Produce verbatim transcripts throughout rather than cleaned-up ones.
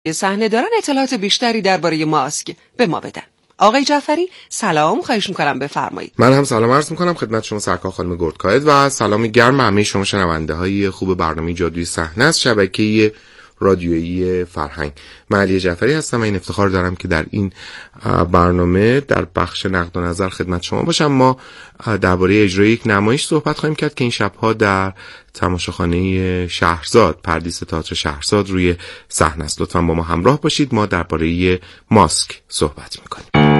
صحنه دارن اطلاعات بیشتری درباره ماسک به ما بدن. آقای جعفری سلام، خواهش میکنم بفرمایید. من هم سلام عرض میکنم خدمت شما سرکار خانم گردکاید و سلام گرم همه شما شنونده های خوب برنامه جادوی صحنه از شبکه رادیویی فرهنگ. من علی جعفری هستم و این افتخار دارم که در این برنامه در بخش نقد و نظر خدمت شما باشم. ما درباره اجرای یک نمایش صحبت خواهیم کرد که این شبها در تماشاخانه شهرزاد، پردیس تئاتر شهرزاد روی صحنه است. لطفاً با ما همراه باشید. ما درباره ماسک صحبت میکنیم.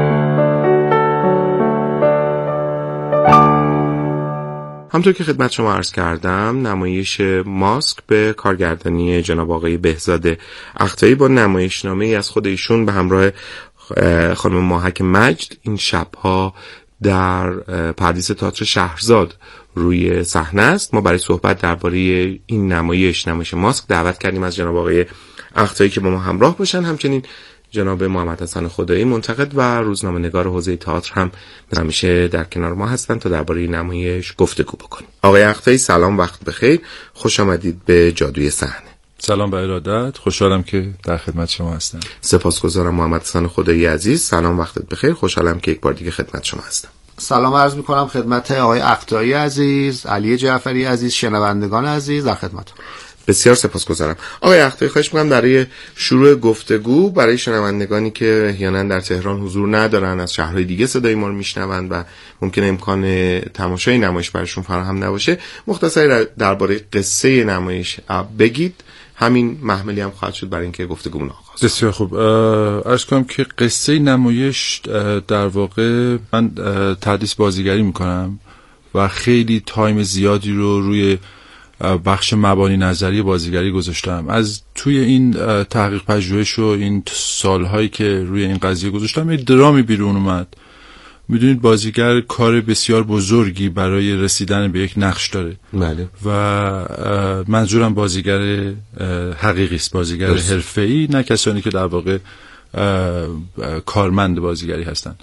همطور که خدمت شما عرض کردم، نمایش ماسک به کارگردانی جناب آقای بهزاد اختایی با نمایشنامه ای از خود ایشون به همراه خانم ماهک مجد این شبها در پردیس تئاتر شهرزاد روی صحنه است. ما برای صحبت درباره این نمایش نمایش ماسک دعوت کردیم از جناب آقای اختایی که با ما همراه باشن. همچنین جناب محمد حسن خدایی منتقد و روزنامه‌نگار حوزه تئاتر هم همیشه در کنار ما هستند تا درباره نمایش گفتگو بکنیم. آقای اختایی سلام، وقت بخیر، خوش آمدید به جادوی صحنه. سلام به ارادت، خوشحالم که در خدمت شما هستم. سپاسگزارم. محمد حسن خدایی عزیز سلام، وقتت بخیر، خوشحالم که یک بار دیگه خدمت شما هستم. سلام عرض می‌کنم خدمت آقای اختایی عزیز، علی جعفری عزیز، شنوندگان عزیز در خدمتتون. بسیار سپاسگزارم. آقای اختایی خواهش می‌کنم برای شروع گفتگو برای شنوندگانی که احیانا در تهران حضور ندارن، از شهرهای دیگه صدای ما رو میشنوند و ممکنه امکان تماشای نمایش براشون فراهم نباشه، مختصری درباره قصه نمایش بگید. همین محملی هم خواهد شد برای اینکه گفتگومون آغاز. بسیار خوب. عرض کنم که قصه نمایش در واقع من تدریس بازیگری میکنم و خیلی تایم زیادی رو روی بخش مبانی نظری بازیگری گذاشتم. از توی این تحقیق پژوهش و این سالهایی که روی این قضیه گذاشتم یه درامی بیرون اومد. میدونید بازیگر کار بسیار بزرگی برای رسیدن به یک نقش داره. بله. و منظورم بازیگر حقیقی است، بازیگر حرفه‌ای، نه کسانی که در واقع کارمند بازیگری هستن.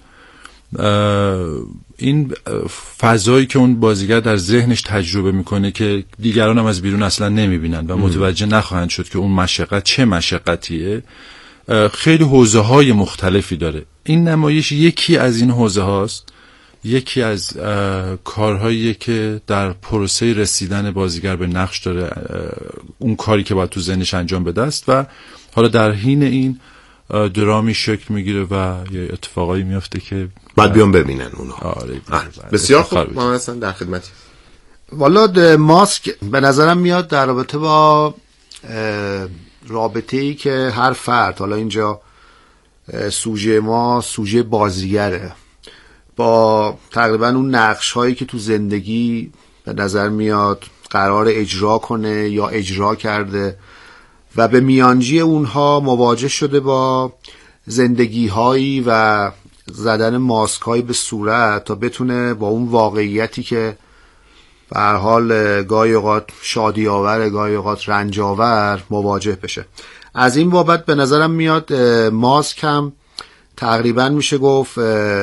این فضایی که اون بازیگر در ذهنش تجربه میکنه که دیگران هم از بیرون اصلا نمیبینن و متوجه نخواهند شد که اون مشقت چه مشقتیه، خیلی حوزه های مختلفی داره. این نمایش یکی از این حوزه هاست، یکی از کارهایی که در پروسه رسیدن بازیگر به نقش داره، اون کاری که باید تو ذهنش انجام بده است و حالا در حین این درامی شکل میگیره و یه اتفاقایی میفته که بعد بیان ببینن اونها. آره بسیار خوب. ما اصلا در خدمتی. والا ماسک به نظرم میاد در رابطه با رابطه‌ای که هر فرد، حالا اینجا سوژه ما سوژه بازیگره، با تقریبا اون نقش هایی که تو زندگی به نظر میاد قرار اجرا کنه یا اجرا کرده و به میانجی اونها مواجه شده با زندگی هایی و زدن ماسک هایی به صورت تا بتونه با اون واقعیتی که به هر حال گاهی اوقات شادی آور گاهی اوقات رنج آور مواجه بشه. از این بابت به نظرم میاد ماسک هم تقریبا میشه گفت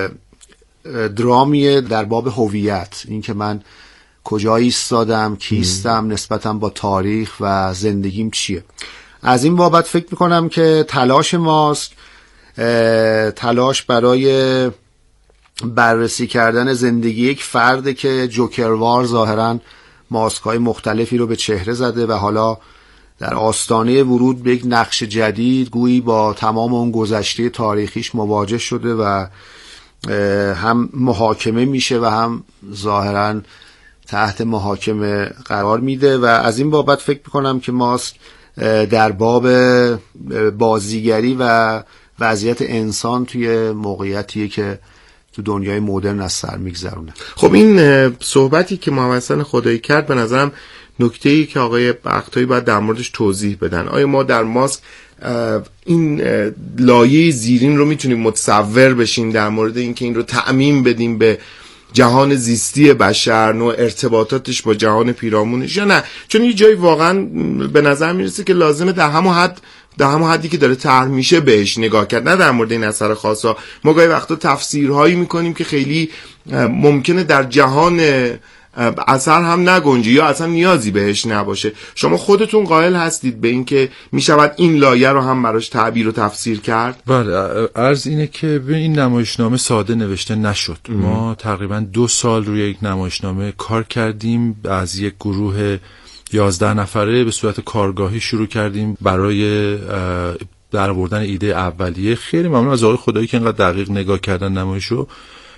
درامیه در باب هویت، این که من کجا ایستادم، کیستم، نسبتاً با تاریخ و زندگیم چیه. از این بابت فکر میکنم که تلاش ماسک تلاش برای بررسی کردن زندگی یک فرد که جوکروار ظاهراً ماسک‌های مختلفی رو به چهره زده و حالا در آستانه ورود به یک نقش جدید گویی با تمام اون گذشته تاریخیش مواجه شده و هم محاکمه میشه و هم ظاهراً تحت محاکمه قرار میده و از این بابت فکر میکنم که ماسک در باب بازیگری و وضعیت انسان توی موقعیتیه که تو دنیای مدرن از سر میگذرونه. خب این صحبتی که محمد حسن خدایی کرد به نظرم نکته‌ای که آقای اختایی باید در موردش توضیح بدن. آیا ما در ماسک این لایه زیرین رو میتونیم متصور بشیم در مورد اینکه این رو تعمیم بدیم به جهان زیستی بشر، نوع ارتباطاتش با جهان پیرامونش، یا نه؟ چون یه جایی واقعا به نظر میرسه که لازمه در همون حد در همون حدی که داره طرح میشه بهش نگاه کرد، نه در مورد این اثر خاصا. ما گاهی وقتا تفسیرهایی میکنیم که خیلی ممکنه در جهان اثر هم نگنجه یا اصلا نیازی بهش نباشه. شما خودتون قائل هستید به این که میشود این لایه رو هم براش تعبیر و تفسیر کرد؟ بله، عرض اینه که به این نمایشنامه ساده نوشته نشد. ام. ما تقریبا دو سال روی یک نمایشنامه کار کردیم. از یک گروه یازده نفره به صورت کارگاهی شروع کردیم برای در آوردن ایده اولیه. خیلی ممنون از آقای خدایی که اینقدر دقیق نگاه کردن نمایشو.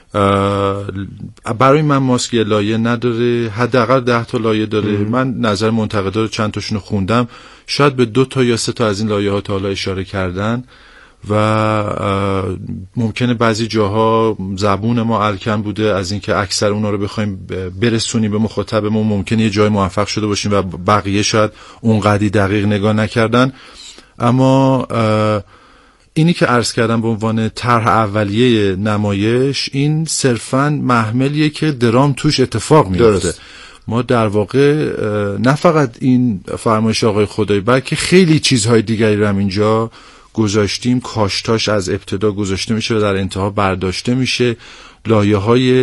برای من ماسک یه لایه نداره، حداقل ده تا لایه داره. ام. من نظر منتقدا رو چند تاشون رو خوندم، شاید به دو تا یا سه تا از این لایه ها تا حالا اشاره کردن و ممکنه بعضی جاها زبون ما الکن بوده از اینکه اکثر اونا رو بخوایم برسونیم به مخاطبمون. ممکنه یه جای موفق شده باشیم و بقیه شاید اونقدی دقیق نگاه نکردن. اما اینی که عرض کردم به عنوان طرح اولیه نمایش، این صرفاً محملیه که درام توش اتفاق میفته. ما در واقع نه فقط این فرمایش آقای خدایی بلکه خیلی چیزهای دیگری رو هم اینجا گذاشتیم. کاشتاش از ابتدا گذاشته میشه و در انتها برداشته میشه. لایه‌های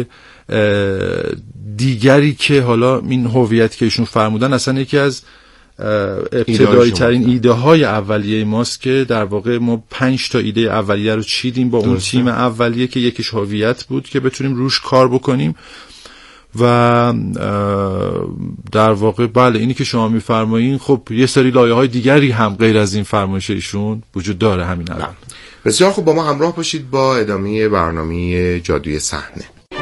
دیگری که حالا این هویت که ایشون فرمودن اصلا یکی از ابتدایی ترین ایده های اولیه ماست که در واقع ما پنج تا ایده اولیه رو چیدیم با اون تیم اولیه که یکیش هویت بود که بتونیم روش کار بکنیم و در واقع بله اینی که شما میفرمایین خب یه سری لایه های دیگری هم غیر از این فرمایش ایشون وجود داره. همین الان. بسیار خوب، با ما همراه باشید با ادامه برنامه جادوی صحنه.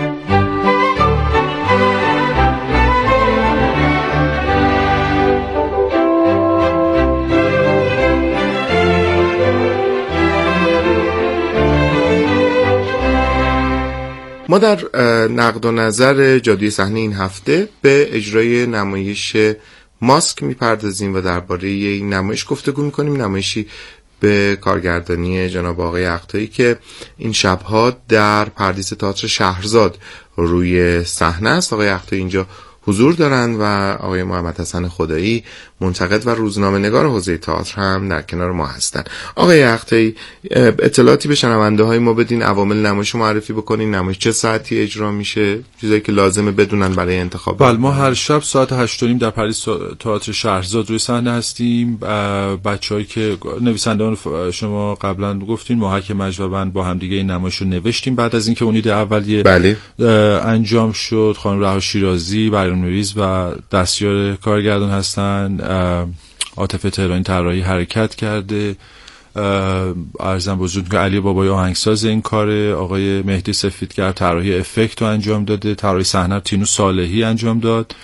ما در نقد و نظر جادوی صحنه این هفته به اجرای نمایش ماسک میپردازیم و درباره این نمایش گفتگو میکنیم. نمایشی به کارگردانی جناب آقای اقطایی که این شبها در پردیس تئاتر شهرزاد روی صحنه است. آقای اقطایی اینجا حضور دارند و آقای محمد حسن خدایی منتقد و روزنامه نگار حوزه تئاتر هم در کنار ما هستند. آقای اقطایی، اطلاعاتی به شنونده های ما بدین، عوامل نمایش معرفی بکنین، نمایش چه ساعتی اجرا میشه، چیزایی که لازمه بدونن برای انتخاب. بله، ما هر شب ساعت هشت و نیم در پردیس تئاتر شهرزاد روی صحنه هستیم. بچه‌هایی که نویسندگان شما قبلا گفتین، محک مجوبند، با هم دیگه این نمایش رو نوشتیم بعد از اینکه اون ایده اولیه بله. انجام شد. خانم رها شیرازی برنامه‌نویس و دستیار کارگردان هستن. عاطفه تهرانی طراحی حرکت کرده. عرضم بزرگ که علی بابای آهنگساز این کاره. آقای مهدی سفیدگر طراحی افکت رو انجام داده. طراحی صحنه تینو صالحی انجام داد.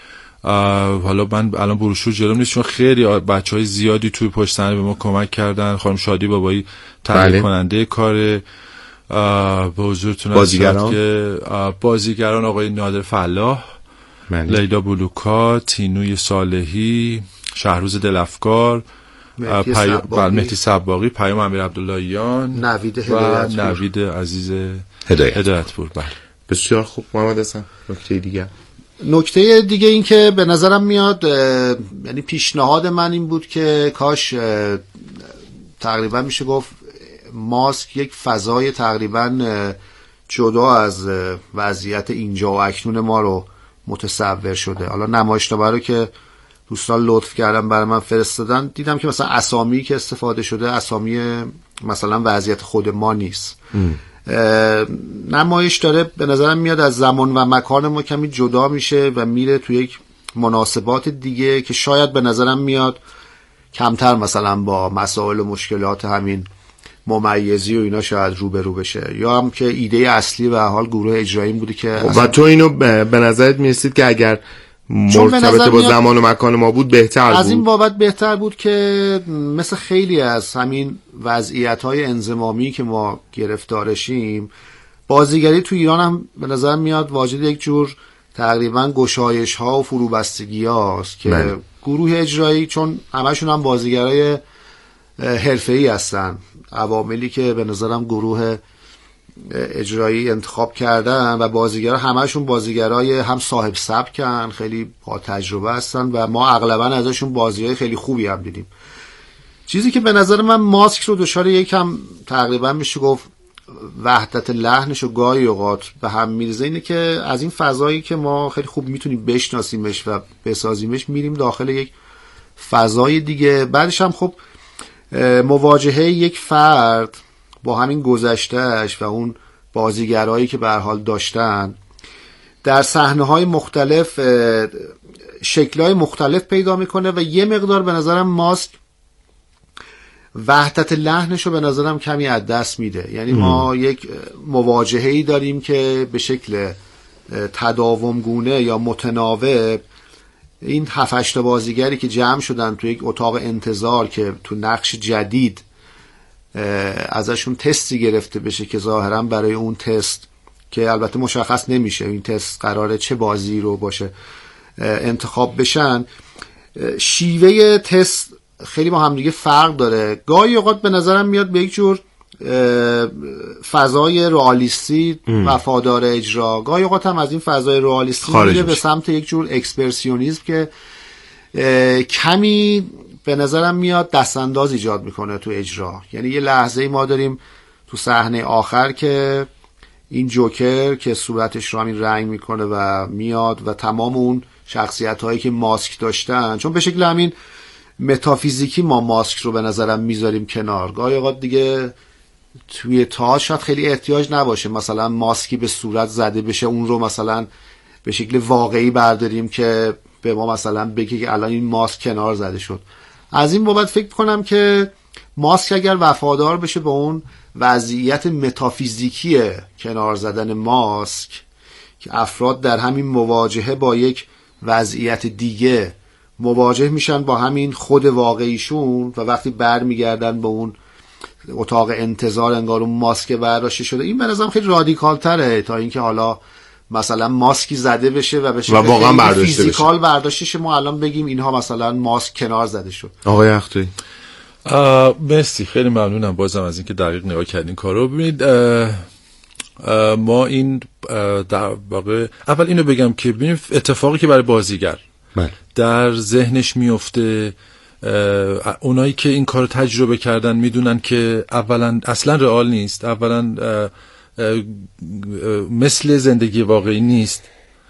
حالا من الان بروشور جلوم نیست چون خیلی بچهای زیادی توی پشت صحنه به ما کمک کردن. خانم شادی بابایی طراحی بله. کننده کاره. به حضورتون بازیگران که بازیگران آقای نادر فلاح، لیلا بلوکا، تینوی صالحی، شهروز دلافکار، مهدی صباغی، پیام امیر عبداللهیان، نوید و نوید عزیز هدایت هدایتپور. بله بسیار خوب. محمد حسن، نکته دیگه؟ نکته دیگه این که به نظرم میاد، یعنی پیشنهاد من این بود که کاش تقریبا میشه گفت ماسک یک فضای تقریبا جدا از وضعیت اینجا و اکنون ما رو متصور شده. حالا نمایشنامه رو که دوستان لطف کردن برای من فرستادن، دیدم که مثلا اسامی که استفاده شده اسامی مثلا وضعیت خود ما نیست. نمایش داره به نظرم میاد از زمان و مکان ما کمی جدا میشه و میره تو یک مناسبات دیگه که شاید به نظرم میاد کمتر مثلا با مسائل و مشکلات همین ممیزی و اینا شاید رو به رو بشه، یا هم که ایده اصلی و حال گروه اجرایی بوده که و تو اینو به نظرت میرسید که اگر مرتبط با زمان و مکان ما بود بهتر بود؟ از این بابت بهتر بود که مثل خیلی از همین وضعیت‌های انضمامی که ما گرفتارشیم، بازیگری تو ایران هم به نظر میاد واجد یک جور تقریبا گشایش‌ها و فروبستگی‌هاست که من. گروه اجرایی چون همشون هم بازیگرای حرفه‌ای هستن، عواملی که به نظرم گروه اجرایی انتخاب کردن و بازیگرا همشون بازیگرای هم صاحب سبکن، خیلی با تجربه هستن و ما اغلبا ازشون بازیای خیلی خوبی هم دیدیم. چیزی که به نظر من ماسک رو دچار یکم تقریبا میشه گفت وحدت لحنش و گاهی اوقات به هم میرزه اینه که از این فضایی که ما خیلی خوب میتونیم بشناسیمش و بسازیمش میریم داخل یک فضای دیگه. بعدش هم خب مواجهه یک فرد با همین گذشتهش و اون بازیگرایی که به هر حال داشتن در صحنه‌های مختلف شکل‌های مختلف پیدا میکنه و یه مقدار به نظرم ماسک وحدت لحنش رو به نظرم کمی از دست میده. یعنی ما یک مواجهه‌ای داریم که به شکل تداومگونه یا متناوب این هفت هشت بازیگری که جمع شدن تو یک اتاق انتظار که تو نقش جدید ازشون تستی گرفته بشه که ظاهرا برای اون تست که البته مشخص نمیشه این تست قراره چه بازی رو باشه انتخاب بشن، شیوه تست خیلی با هم دیگه فرق داره. گاهی اوقات به نظرم میاد به یک جور فضای رئالیستی وفادار اجرا، گاهی اوقات هم از این فضای رئالیستی میره به سمت یک جور اکسپرسیونیسم که کمی به نظرم میاد دستانداز ایجاد میکنه تو اجرا. یعنی یه لحظه ما داریم تو صحنه آخر که این جوکر که صورتش رو همین رنگ میکنه و میاد و تمام اون شخصیت هایی که ماسک داشتن، چون به شکل همین متافیزیکی ما ماسک رو به نظرم میذاریم کنار، گاهی اوقات دیگه توی تئاتر شاید خیلی احتیاج نباشه مثلا ماسکی به صورت زده بشه اون رو مثلا به شکل واقعی برداریم که به ما مثلا بگه که الان این ماسک کنار زده شد. از این بابت فکر کنم که ماسک اگر وفادار بشه به اون وضعیت متافیزیکی کنار زدن ماسک که افراد در همین مواجهه با یک وضعیت دیگه مواجه میشن با همین خود واقعیشون و وقتی برمیگردن به اون اتاق انتظار انگار اون ماسک برداشته شده، این به نظرم خیلی رادیکال تره تا اینکه حالا مثلا ماسکی زده بشه و بشه و واقعا برداشته فیزیکال بشه. برداشته شه ما الان بگیم اینها مثلا ماسک کنار زده شد. آقای اختری مرسی، خیلی ممنونم بازم از اینکه دقیق نگاه کردین کارو. ببینید ما این در واقع اول اینو بگم که ببینید اتفاقی که برای بازیگر من. در ذهنش میفته، اونایی که این کارو تجربه کردن میدونن که اولا اصلا رئال نیست، اولا مثل زندگی واقعی نیست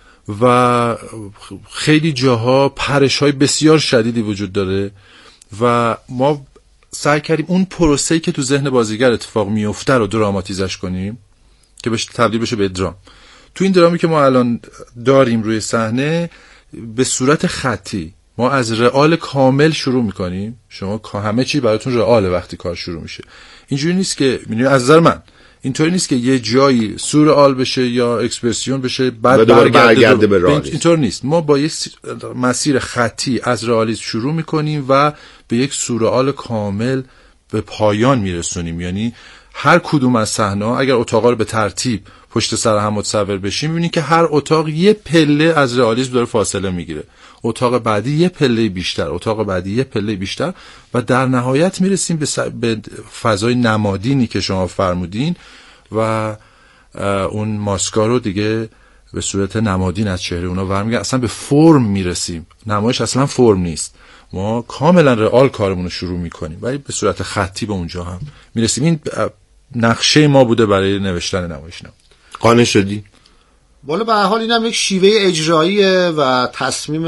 و خیلی جاها پرش‌های بسیار شدیدی وجود داره و ما سعی کردیم اون پروسه‌ای که تو ذهن بازیگر اتفاق میفته رو دراماتیزش کنیم که بشه تبدیل بشه به درام. تو این درامی که ما الان داریم روی صحنه به صورت خطی ما از رئال کامل شروع میکنیم، شما همه چی براتون رئاله وقتی کار شروع میشه. اینجوری نیست که میدونی از نظر من اینطوری نیست که یه جایی سورئال بشه یا اکسپرسیون بشه بعد برگرده به رئالیسم، اینطور نیست. ما با یک مسیر خطی از رئالیسم شروع میکنیم و به یک سورئال کامل به پایان میرسونیم. یعنی هر کدوم از صحنه‌ها اگر اتاقا رو به ترتیب پشت سر هم متصور بشیم می‌بینید که هر اتاق یه پله از رئالیسم داره فاصله میگیره، اتاق بعدی یه پله بیشتر، اتاق بعدی یه پله بیشتر و در نهایت میرسیم به, س... به فضای نمادینی که شما فرمودین و اون ماسکا رو دیگه به صورت نمادین از چهره اونا برمیگردیم، اصلا به فرم میرسیم. نمایش اصلا فرم نیست، ما کاملا رئال کارمون رو شروع میکنیم ولی به صورت خطی به اونجا هم میرسیم. این نقشه ما بوده برای نوشتن نمایشنامه. قانع شدی؟ والا به هر حال اینم یک شیوه اجراییه و تصمیم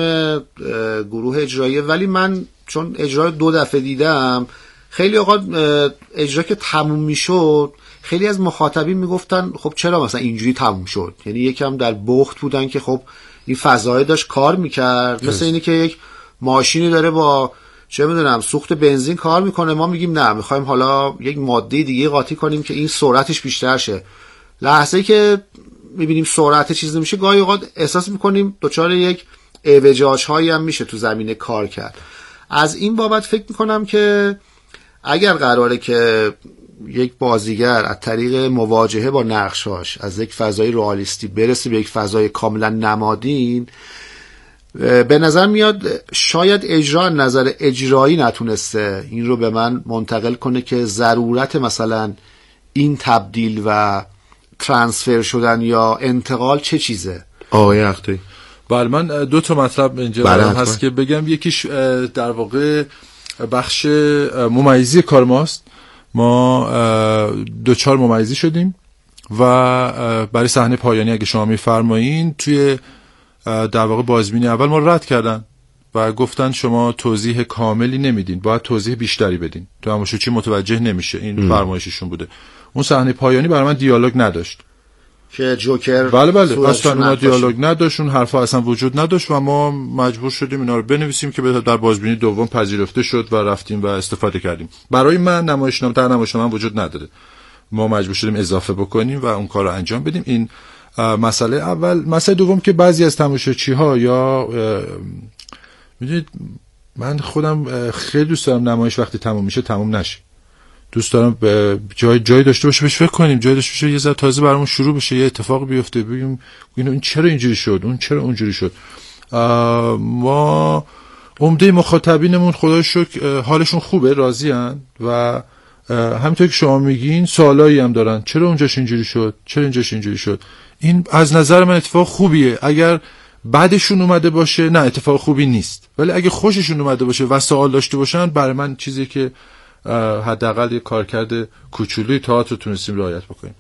گروه اجراییه، ولی من چون اجرا دو دفعه دیدم خیلی اوقات اجرا که تموم میشد خیلی از مخاطبین میگفتن خب چرا مثلا اینجوری تموم شد، یعنی یکم در بخت بودن که خب این فضای داشت کار میکرد، مثل اینه که یک ماشینی داره با چه میدونم سوخت بنزین کار میکنه، ما میگیم نه میخوایم حالا یک ماده دیگه قاطی کنیم که این سرعتش بیشتر شه. لحظه‌ای که میبینیم سرعت چیز نمیشه گاهی اوقات احساس میکنیم دچار یک اعوجاج هایی هم میشه تو زمینه کار کرد. از این بابت فکر میکنم که اگر قراره که یک بازیگر از طریق مواجهه با نقشاش از یک فضای رئالیستی برسه به یک فضای کاملا نمادین، به نظر میاد شاید اجرا نظر اجرایی نتونسته این رو به من منتقل کنه که ضرورت مثلا این تبدیل و ترانسفر شدن یا انتقال چه چیزه. آقای اختری بله، من دو تا مطلب اینجا هست که بگم. یکیش در واقع بخش ممیزی کار ماست ما دوچار ممیزی شدیم و برای صحنه پایانی اگه شما میفرمایین توی در واقع بازبینی اول ما رد کردن و گفتن شما توضیح کاملی نمیدین، باید توضیح بیشتری بدین، تماشاچی متوجه نمیشه. این فرمایششون بوده. اون صحنه پایانی برای من دیالوگ نداشت که جوکر بله بله اصلا اون دیالوگ نداشت، اون حرفا اصلا وجود نداشت و ما مجبور شدیم اینا رو بنویسیم که در بازبینی دوم پذیرفته شد و رفتیم و استفاده کردیم. برای من نمایشنامه در نمایشنامه وجود نداره، ما مجبور شدیم اضافه بکنیم و اون کار رو انجام بدیم. این مسئله اول. مسئله دوم که بعضی از تماشاچی‌ها یا میدونید من خودم خیلی دوست دارم نمایش وقتی تموم میشه تموم نشه، دوست دارم جای جای داشته باشه بهش فکر کنیم، جای داشته باشه یه ذره تازه برامون شروع بشه، یه اتفاق بیفته بگیم این چرا اینجوری شد، اون چرا اونجوری شد. ما عمده مخاطبینمون خدا رو شکر حالشون خوبه، راضی‌ان و همینطور که شما میگین سوالایی هم دارن، چرا اونجاش اینجوری شد، چرا اینجاش اینجوری شد. این از نظر من اتفاق خوبیه. اگر بعدشون اومده باشه نه اتفاق خوبی نیست، ولی اگه خوششون اومده باشه و سوال داشته باشن برای من چیزی که حداقل یه کارکرد کوچولوی تئاتر تونستیم رعایت بکنیم.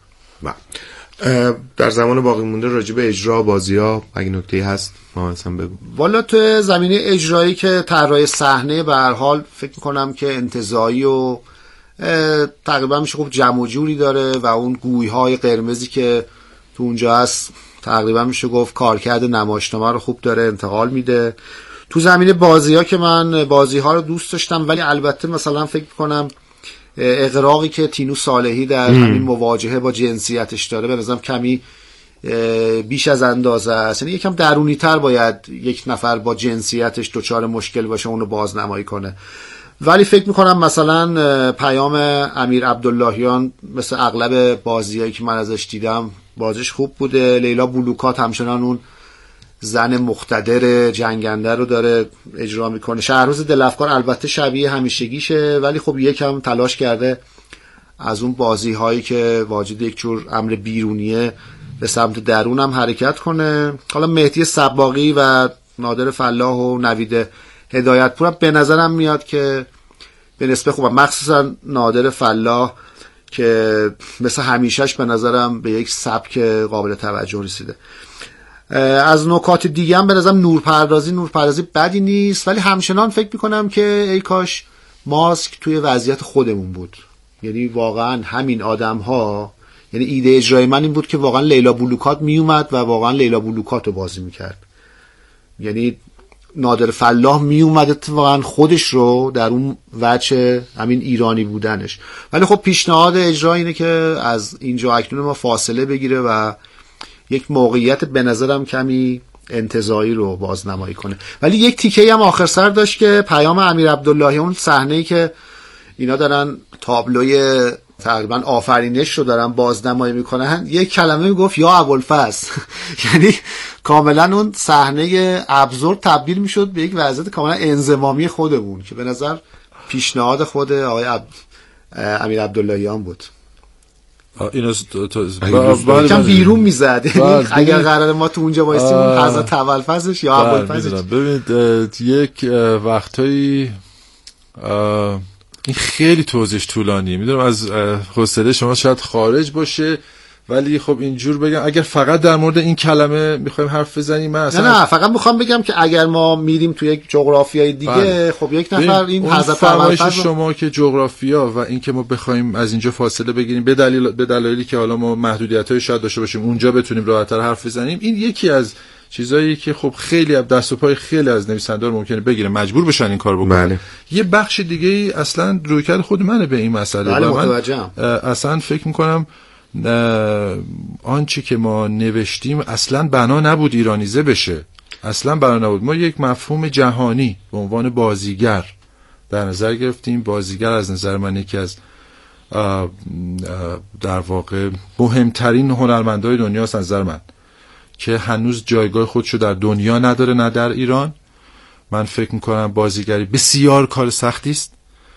در زمان باقی مونده راجع به اجرا بازی‌ها اگه نکته‌ای هست ما مثلا بگو. والا تو زمینه اجرایی که طراحی صحنه به هر حال فکر می‌کنم که انتزاعی و تقریبا میشه خب جمع و جوری داره و اون گوی‌های قرمزی که تو اونجا هست تقریبا میشه گفت کارکرد نمایشنامه رو خوب داره انتقال میده. تو زمینه بازی‌ها که من بازی‌ها رو دوست داشتم، ولی البته مثلا فکر می‌کنم اغراقی که تینو صالحی در همین مواجهه با جنسیتش داره به نظرم کمی بیش از اندازه است. یعنی یکم درونی‌تر باید یک نفر با جنسیتش دچار مشکل باشه اونو بازنمایی کنه. ولی فکر میکنم مثلا پیام امیر عبداللهیان مثل اغلب بازیایی که من ازش دیدم بازیش خوب بوده. لیلا بلوکات همچنان اون زن مقتدر جنگنده رو داره اجرا میکنه. شهرروز دلفکار البته شبیه همیشگیشه ولی خب یکم تلاش کرده از اون بازی هایی که واجد یک جور امر بیرونیه به سمت درون هم حرکت کنه. حالا مهدی صباغی و نادر فلاح و نوید هدایتپور به نظرم میاد که به نسبت خوبه، مخصوصا نادر فلاح که مثل همیشهش به نظرم به یک سبک قابل توجه رسیده. از نکات دیگه هم به نظرم نورپردازی نورپردازی بدی نیست، ولی همچنان فکر میکنم که ای کاش ماسک توی وضعیت خودمون بود. یعنی واقعا همین آدم ها، یعنی ایده اجرای من این بود که واقعا لیلا بلوکات میومد و واقعا لیلا بلوکات رو بازی میکرد. یعنی نادر فلاح میومد واقعا خودش رو در اون وجه همین ایرانی بودنش. ولی خب پیشنهاد اجرا اینه که از اینجا اکنون ما فاصله بگیره و یک موقعیت به نظرم کمی انتزاعی رو بازنمایی کنه. ولی یک تیکه هم آخر سر داشت که پیام امیر عبداللهی، اون صحنه‌ای که اینا دارن تابلوی تقریبا آفرینش رو دارن بازنمایی میکنن، یک کلمه میگفت یا ابوالفضل یعنی کاملا اون صحنه ابزورد تبدیل میشد به یک وضعیت کاملا انضمامی خودمون که به نظر پیشنهاد خود آقای عب... امیر عبداللهیان بود. اینو کم بیرون میزد اگر قرار ما تو اونجا وایسیم اون حضرت ابوالفضلش یا ابوالفضلش. ببینید یک وقتایی این خیلی توضیحش طولانیه، میدونم از حوصله شما شاید خارج باشه، ولی خب اینجور بگم اگر فقط در مورد این کلمه میخوایم حرف بزنیم من اصلا نه نه فقط میخوام بگم که اگر ما میریم تو یک جغرافیای دیگه بله. خب یک نفر این حضرت ابوالفضل شما که جغرافیا و این که ما بخوایم از اینجا فاصله بگیریم به دلیل به دلایلی که حالا ما محدودیت‌های شاید داشته باشیم اونجا بتونیم راحت‌تر حرف بزنیم، این یکی از چیزایی که خب خیلی از دست و پای خیلی از نویسنده‌ها ممکنه بگیره، مجبور بشن این کار بکنن. بله. یه بخش دیگه ای اصلا رویکرد خود منه به این مسئله. بله متوجهم. اصلا فکر می‌کنم آنچه که ما نوشتیم اصلا بنا نبود ایرانیزه بشه، اصلا بنا نبود. ما یک مفهوم جهانی به عنوان بازیگر در نظر گرفتیم. بازیگر از نظر من یکی از آه آه در واقع مهمترین هنرمندای دنیا است از نظر من، که هنوز جایگاه خودشو در دنیا نداره نه در ایران. من فکر میکنم بازیگری بسیار کار سختی است،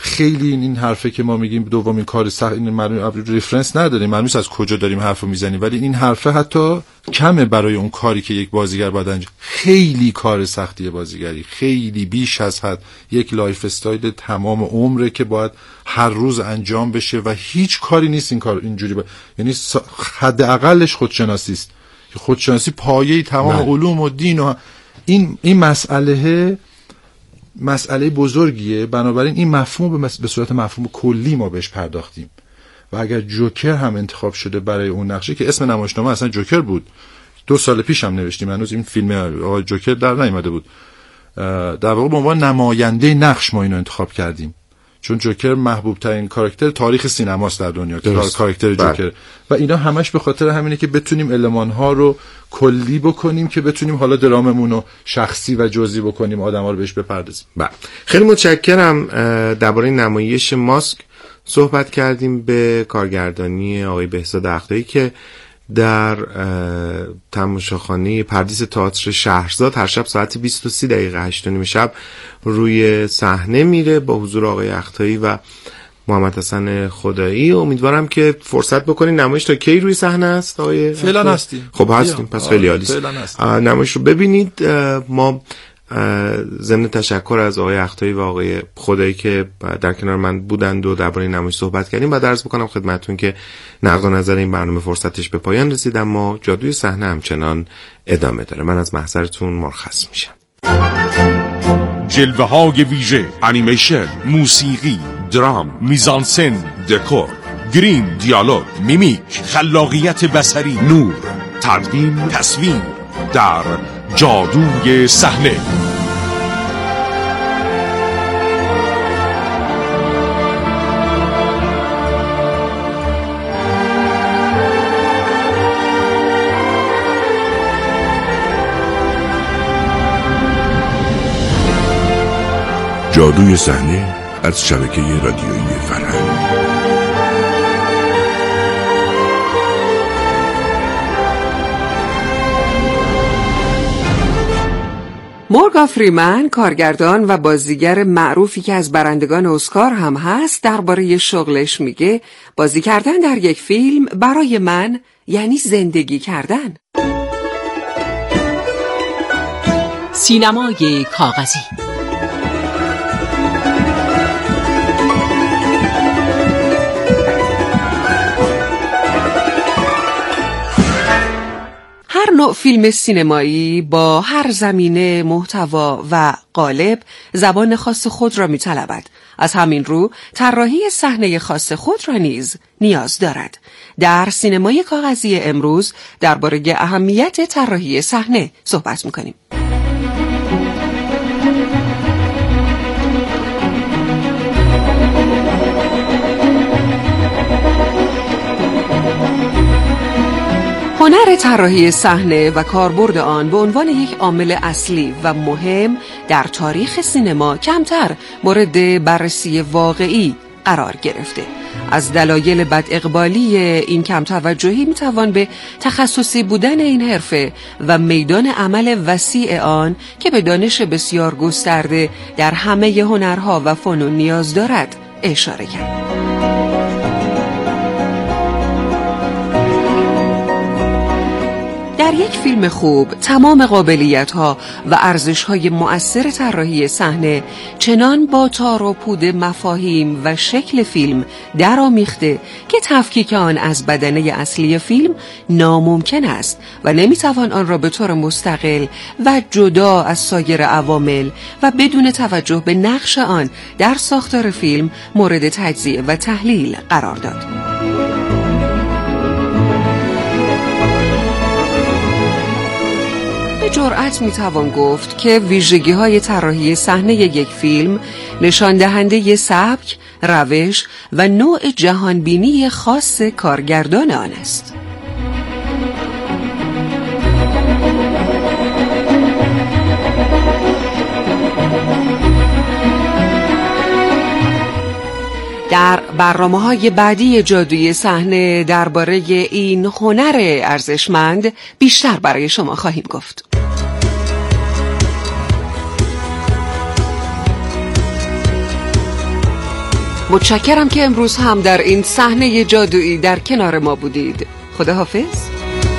خیلی این حرفه که ما میگیم دومین کار سخت، این معلومه ریفرنس نداریم، معلومه از کجا داریم حرفو میزنیم، ولی این حرفه حتی کمه برای اون کاری که یک بازیگر باید انجام. خیلی کار سختیه بازیگری، خیلی بیش از حد، یک لایف استایل تمام عمره که باید هر روز انجام بشه و هیچ کاری نیست این کار اینجوری با... یعنی حداقلش خودشناسی است. خودشناسی پایه تمام من. علوم و دین و این این مسئله مسئله بزرگیه. بنابراین این مفهوم به صورت مفهوم کلی ما بهش پرداختیم و اگر جوکر هم انتخاب شده برای اون نقشه که اسم نمایشنامه اصلا جوکر بود، دو سال پیش هم نوشتیم، هنوز این فیلم آقای جوکر در نیامده بود، در واقع به عنوان نماینده نقش ما اینو انتخاب کردیم چون جوکر محبوب ترین کاراکتر تاریخ سینماست در دنیا، کاراکتر جوکر، و اینا همش به خاطر همینه که بتونیم المان‌ها رو کلی بکنیم که بتونیم حالا دراممون رو شخصی و جزئی بکنیم، آدم‌ها رو بهش بپردازیم. بله، خیلی متشکرم. درباره نمایش ماسک صحبت کردیم به کارگردانی آقای بهزاد اقطایی که در تماشاخانه پردیس تئاتر شهرزاد هر شب ساعت بیست و سه دقیقه هشت و نیم شب روی صحنه میره با حضور آقای اقطایی و محمد حسن خدایی. امیدوارم که فرصت بکنین. نمایش تا کی روی صحنه است آقای؟ فعلا هستیم. خب هستیم، پس خیلی عالی است. نمایش رو ببینید. ما ضمن تشکر از آقای اقطایی و آقای خدایی که در کنار من بودند و درباره نمایش صحبت کردیم و عرض بکنم خدمتتون که نقد و نظر این برنامه فرصتش به پایان رسید، اما جادوی صحنه همچنان ادامه داره. من از محضرتون مرخص میشم. جلوه های ویژه، انیمیشن، موسیقی، درام، میزانسن، دکور، گریم، دیالوگ، میمیک، خلاقیت بصری، نور، تقدیم، تصویر در جادوی صحنه. جادوی صحنه از شبکه رادیویی فرهنگ. مورگان فریمن، کارگردان و بازیگر معروفی که از برندگان اسکار هم هست، درباره شغلش میگه بازی کردن در یک فیلم برای من یعنی زندگی کردن. سینمای کاغذی. هر نوع فیلم سینمایی با هر زمینه، محتوا و قالب زبان خاص خود را می‌طلبد. از همین رو طراحی صحنه خاص خود را نیز نیاز دارد. در سینمای کاغذی امروز درباره اهمیت طراحی صحنه صحبت می‌کنیم. هنر طراحی صحنه و کاربرد آن به عنوان یک عامل اصلی و مهم در تاریخ سینما کمتر مورد بررسی واقعی قرار گرفته. از دلایل بد اقبالی این کم توجهی میتوان به تخصصی بودن این حرفه و میدان عمل وسیع آن که به دانش بسیار گسترده در همه هنرها و فنون نیاز دارد اشاره کرد. در یک فیلم خوب تمام قابلیت‌ها و ارزش‌های مؤثر طراحی صحنه چنان با تار و پود مفاهیم و شکل فیلم درآمیخته که تفکیک آن از بدنه اصلی فیلم ناممکن است و نمی‌توان آن را به طور مستقل و جدا از سایر عوامل و بدون توجه به نقش آن در ساختار فیلم مورد تجزیه و تحلیل قرار داد. به جرأت میتوان گفت که ویژگی‌های طراحی صحنه یک فیلم نشان دهنده سبک، روش و نوع جهانبینی خاص کارگردان آن است. در برنامه‌های بعدی جادوی صحنه درباره این هنر ارزشمند بیشتر برای شما خواهیم گفت. متشکرم که امروز هم در این صحنه جادویی در کنار ما بودید. خداحافظ.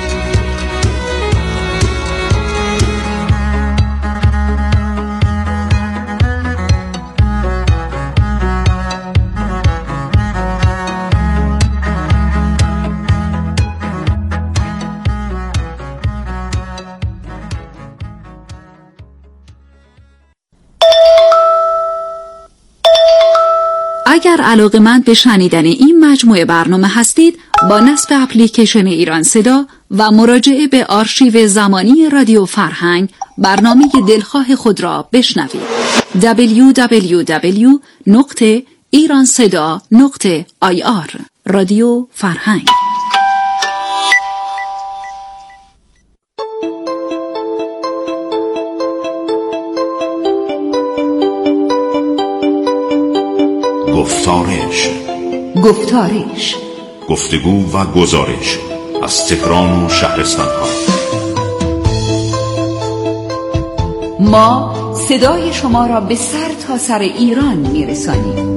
اگر علاقه‌مند به شنیدن این مجموعه برنامه هستید، با نصب اپلیکیشن ایران صدا و مراجعه به آرشیو زمانی رادیو فرهنگ برنامه دلخواه خود را بشنوید. دبلیو دبلیو دبلیو نقطه ایران صدا نقطه آی آر رادیو فرهنگ. گفتارش گفتارش گفتگو و گزارش از تهران و شهرستان ها. ما صدای شما را به سر تا سر ایران میرسانیم.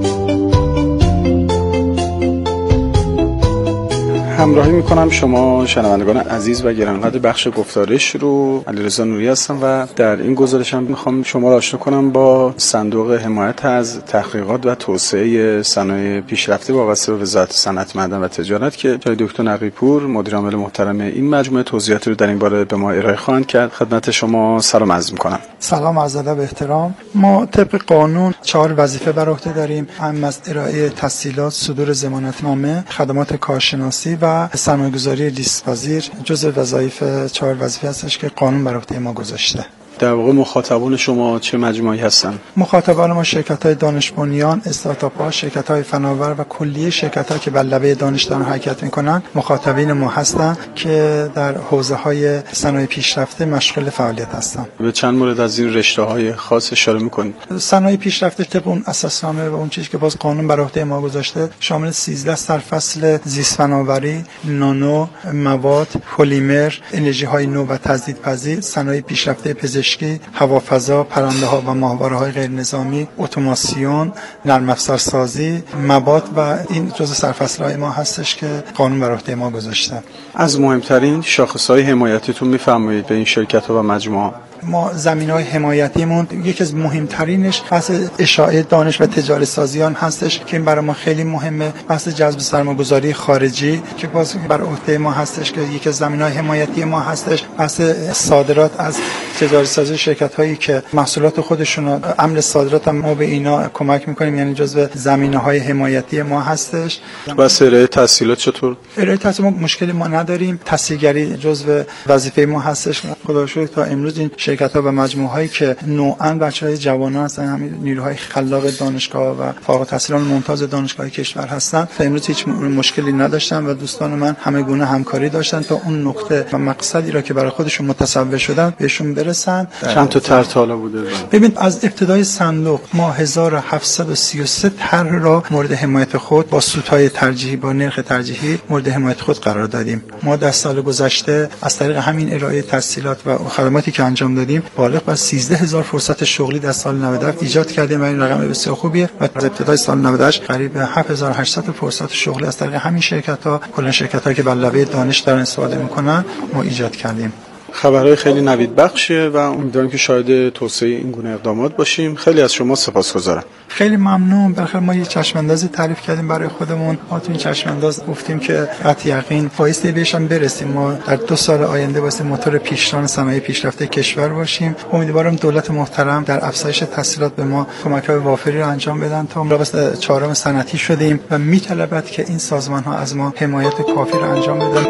همراهی میکنم شما شنوندگان عزیز و گرانقدر بخش گفتارش رو. علیرضا نوری هستم و در این گزارشم میخوام شما را آشنا کنم با صندوق حمایت از تحقیقات و توسعه صنایع پیشرفته وابسته به وزارت صنعت، معدن و تجارت که جناب دکتر نقی‌پور مدیر عامل محترم این مجموعه توضیحات رو در این باره به ما ارائه خواهند کرد. خدمت شما سلام عرض میکنم. سلام، عرض ادب و احترام. ما طبق قانون چهار وظیفه بر عهده داریم: اهم از ارائه تسهیلات، صدور ضمانتنامه، خدمات کارشناسی و سرمایه‌گذاری لیست‌پذیر. جزء وظایف چهار وظیفه هستش که قانون بر عهده ما گذاشته. در واقع مخاطبان شما چه مجموعه‌ای هستن؟ مخاطبان ما شرکت‌های دانش بنیان، استارتاپ‌ها، شرکت‌های فناور و کلیه شرکت‌ها که بر لبه دانش دارن حرکت می‌کنن مخاطبین ما هستن که در حوزه‌های صنایع پیشرفته مشغول فعالیت هستن. به چند مورد از این رشته‌های خاص اشاره می‌کنید؟ صنایع پیشرفته طبق اون اساسنامه و اون چیزی که باز قانون بر عهده ما گذاشته شامل سیزده سرفصل زیست فناوری، نانو، مواد، پلیمر، انرژی‌های نو و تجدیدپذیر، صنایع پیشرفته پزشکی، هوافضا، پرنده‌ها و ماهواره‌های غیر نظامی، اتوماسیون، نرم افزارسازی، مواد و این جزء سرفصل‌های ما هستش که قانون بر عهده ما گذاشته. از مهمترین شاخص‌های حمایتیتون می‌فرمایید به این شرکت‌ها و مجموعه‌ها؟ ما زمینه‌های حمایتیمون یکی از مهمترینش بحث اشاعه دانش و تجارت سازیان هستش که این برای ما خیلی مهمه. بحث جذب سرمایه‌گذاری خارجی که باز بر عهده ما هستش که یکی از زمینه‌های حمایتی ما هستش. بحث صادرات از تجارت سازی شرکت‌هایی که محصولات خودشون رو عمل صادرات هم ما به اینا کمک می‌کنیم، یعنی جزء زمینه‌های حمایتی ما هستش. بحث ارائه تسهیلات چطور؟ ارائه تسهیلات ما مشکلی ما نداریم. تسهیلگری جزء وظیفه ما هستش. خدا رو شکر تا امروز این شرکت‌ها و مجموعه‌هایی که نوعاً بچه‌های جوانان هستن، همین نیروهای خلاق دانشگاه و فارغ التحصیلان ممتاز دانشگاه کشور هستن، تا امروز هیچ مشکلی نداشتن و دوستان من همه گونه همکاری داشتن تا اون نقطه و مقصدی را که برای خودشون متصور شدن بهشون برسن. چند تا طرح حالا بوده؟ ببین، از ابتدای صندوق ما هزار و هفتصد و سی و سه طرح را مورد حمایت خود با سودهای ترجیحی، با نرخ ترجیحی مورد حمایت خود قرار دادیم. ما در سال گذشته از طریق همین ارائه تسهیلات و خدماتی که انجام دادیم بالغ بر سیزده هزار فرصت شغلی در سال نود و هفت ایجاد کردیم و این رقم بسیار خوبیه و از ابتدای سال نود و هشت قریب به هفت هزار و هشتصد فرصت شغلی از طریق همین شرکت‌ها، کلا شرکت‌هایی که بر لبه دانش دارن استفاده می‌کنن، ما ایجاد کردیم. خبرهای خیلی نوید بخشه و امیدوارم که شاهد توسعه این گونه اقدامات باشیم. خیلی از شما سپاسگزارم. خیلی ممنون. بالاخره ما یه چشم اندازی تعریف کردیم برای خودمون. ما تو این چشم انداز گفتیم که قطع یقین بایستی بهش هم برسیم. ما در دو سال آینده واسه موتور پیشران صنایع پیشرفته کشور باشیم. امیدوارم دولت محترم در افزایش تسهیلات به ما کمک‌های وافری رو انجام بدن تا ما واسه چهارم صنعتی شدیم و میطلبد که این سازمان‌ها از ما حمایت کافی رو انجام بدن.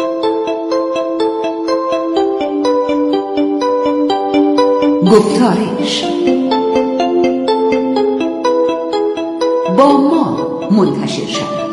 گفتارش با ما منتشر شد.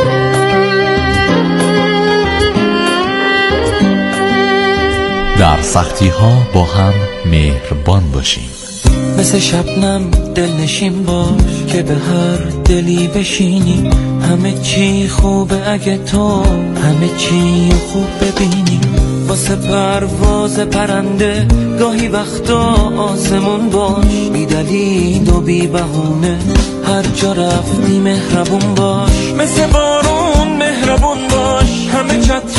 در سختی ها با هم مهربان باشیم. مثل شبنم دلنشین باش که به هر دلی بشینی. همه چی خوبه اگه تو همه چی خوب ببینی. واسه پرواز پرنده گاهی وقتا آسمون باش. بی دلیل و بی بهونه هر جا رفتی مهربون باش. مثل بارون مهربون باش. همه چت